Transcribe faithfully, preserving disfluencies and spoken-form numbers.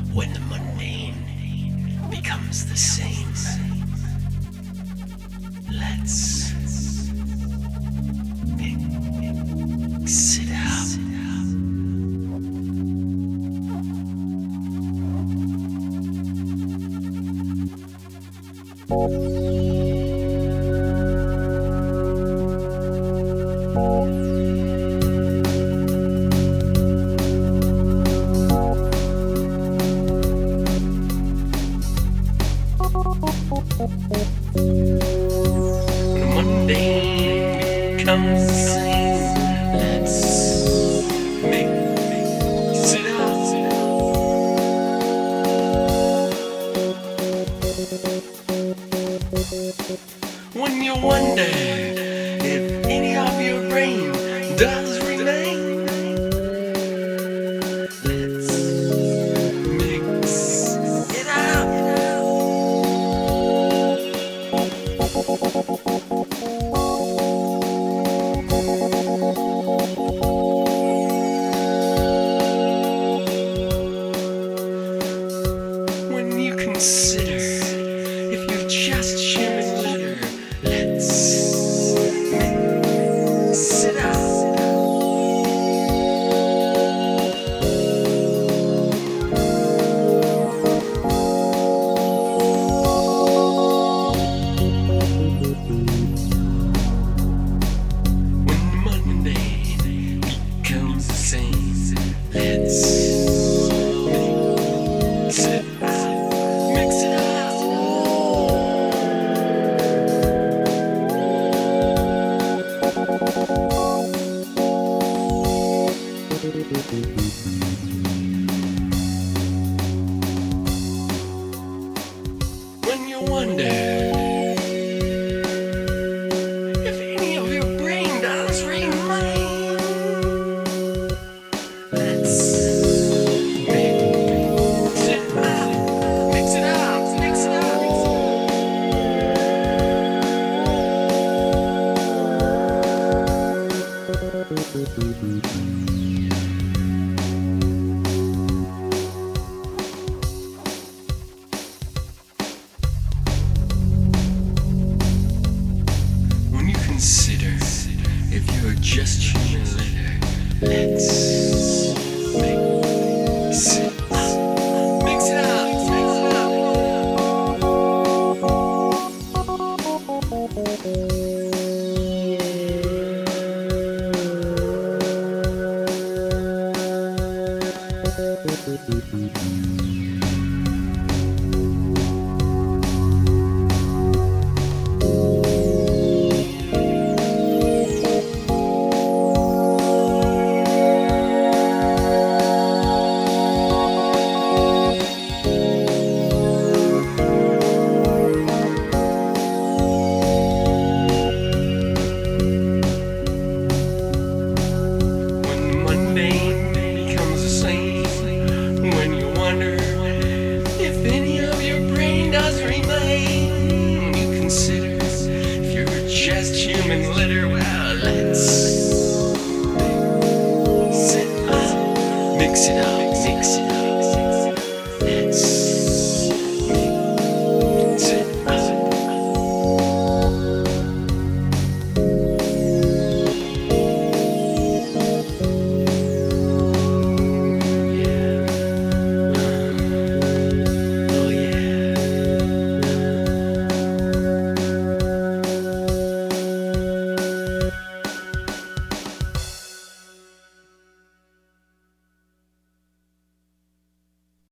When the mundane becomes the same, let's mix it up. When the mundane becomes the same, let's mix it up. When you wonder if any of your brain does remain, let's mix it up. When you consider if you're just human litter, let's mix it up. When Monday becomes the same, let's mix it up. Mix it up. When you wonder if any of your brain does remain, let's mix it up. Mix it up. Mix it up. When you consider if you're just human litter, let's mix it up. Mix it up. Mix it up. When mundane becomes the same, when you wonder if any of your brain does remain, you consider if you're just human litter. Well, let's mix it up. Mix it up. Mix it up. Let's